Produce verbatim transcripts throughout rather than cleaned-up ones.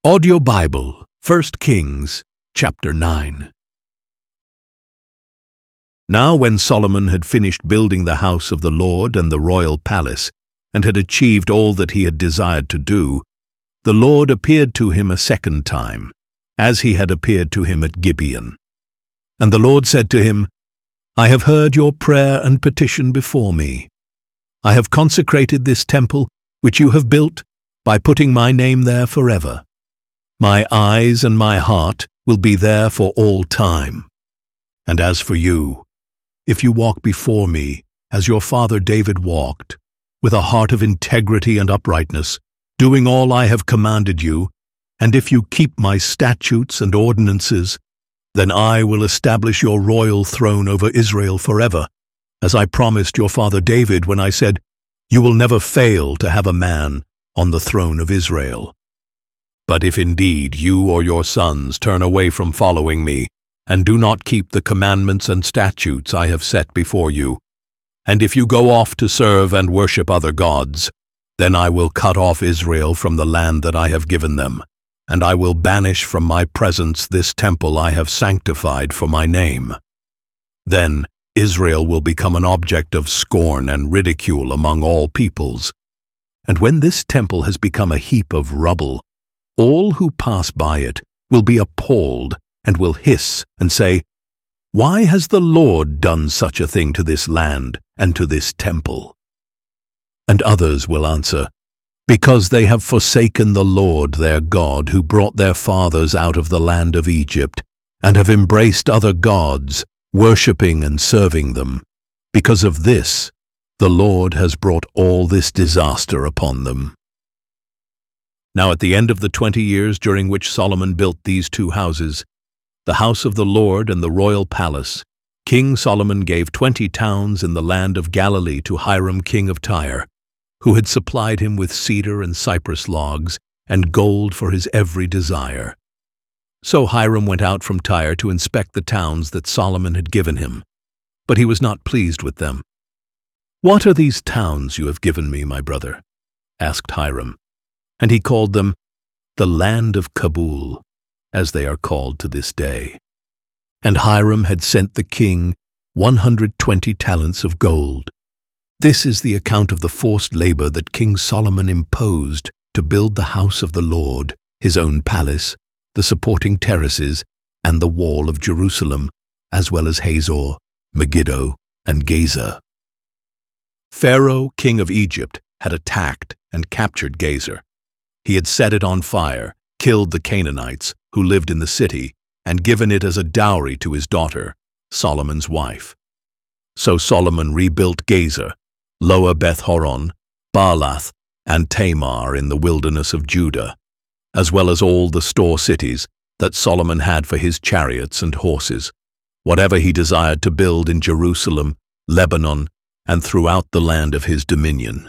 Audio Bible, First Kings, chapter nine. Now when Solomon had finished building the house of the Lord and the royal palace, and had achieved all that he had desired to do, the Lord appeared to him a second time, as he had appeared to him at Gibeon. And the Lord said to him, I have heard your prayer and petition before me. I have consecrated this temple, which you have built, by putting my name there forever. My eyes and my heart will be there for all time. And as for you, if you walk before me, as your father David walked, with a heart of integrity and uprightness, doing all I have commanded you, and if you keep my statutes and ordinances, then I will establish your royal throne over Israel forever, as I promised your father David when I said, You will never fail to have a man on the throne of Israel. But if indeed you or your sons turn away from following me, and do not keep the commandments and statutes I have set before you, and if you go off to serve and worship other gods, then I will cut off Israel from the land that I have given them, and I will banish from my presence this temple I have sanctified for my name. Then Israel will become an object of scorn and ridicule among all peoples. And when this temple has become a heap of rubble, all who pass by it will be appalled and will hiss and say, Why has the Lord done such a thing to this land and to this temple? And others will answer, Because they have forsaken the Lord their God, who brought their fathers out of the land of Egypt, and have embraced other gods, worshipping and serving them. Because of this, the Lord has brought all this disaster upon them. Now at the end of the twenty years during which Solomon built these two houses, the house of the Lord and the royal palace, King Solomon gave twenty towns in the land of Galilee to Hiram king of Tyre, who had supplied him with cedar and cypress logs and gold for his every desire. So Hiram went out from Tyre to inspect the towns that Solomon had given him, but he was not pleased with them. What are these towns you have given me, my brother? Asked Hiram. And he called them the land of Kabul, as they are called to this day. And Hiram had sent the king one hundred twenty talents of gold. This is the account of the forced labor that King Solomon imposed to build the house of the Lord, his own palace, the supporting terraces, and the wall of Jerusalem, as well as Hazor, Megiddo, and Gaza. Pharaoh, king of Egypt, had attacked and captured Gaza. He had set it on fire, killed the Canaanites who lived in the city, and given it as a dowry to his daughter, Solomon's wife. So Solomon rebuilt Gaza, Lower Beth-horon, Baalath, and Tamar in the wilderness of Judah, as well as all the store cities that Solomon had for his chariots and horses, whatever he desired to build in Jerusalem, Lebanon, and throughout the land of his dominion.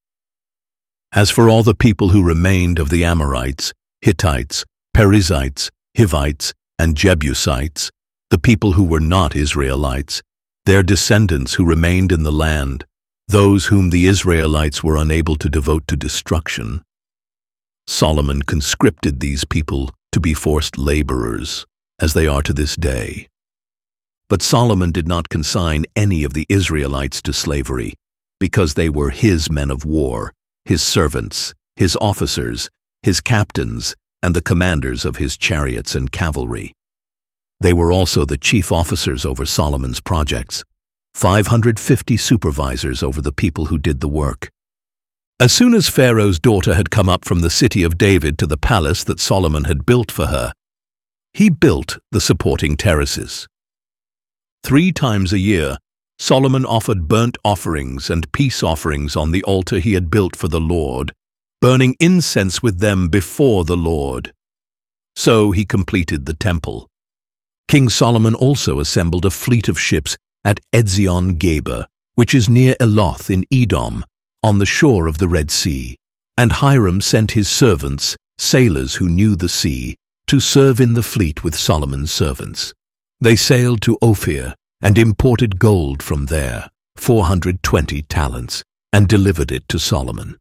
As for all the people who remained of the Amorites, Hittites, Perizzites, Hivites, and Jebusites, the people who were not Israelites, their descendants who remained in the land, those whom the Israelites were unable to devote to destruction, Solomon conscripted these people to be forced laborers, as they are to this day. But Solomon did not consign any of the Israelites to slavery, because they were his men of war, his servants, his officers, his captains, and the commanders of his chariots and cavalry. They were also the chief officers over Solomon's projects, five hundred fifty supervisors over the people who did the work. As soon as Pharaoh's daughter had come up from the city of David to the palace that Solomon had built for her, he built the supporting terraces. Three times a year, Solomon offered burnt offerings and peace offerings on the altar he had built for the Lord, burning incense with them before the Lord. So he completed the temple. King Solomon also assembled a fleet of ships at Ezion-Geber, which is near Eloth in Edom, on the shore of the Red Sea. And Hiram sent his servants, sailors who knew the sea, to serve in the fleet with Solomon's servants. They sailed to Ophir and imported gold from there, four hundred twenty talents, and delivered it to Solomon.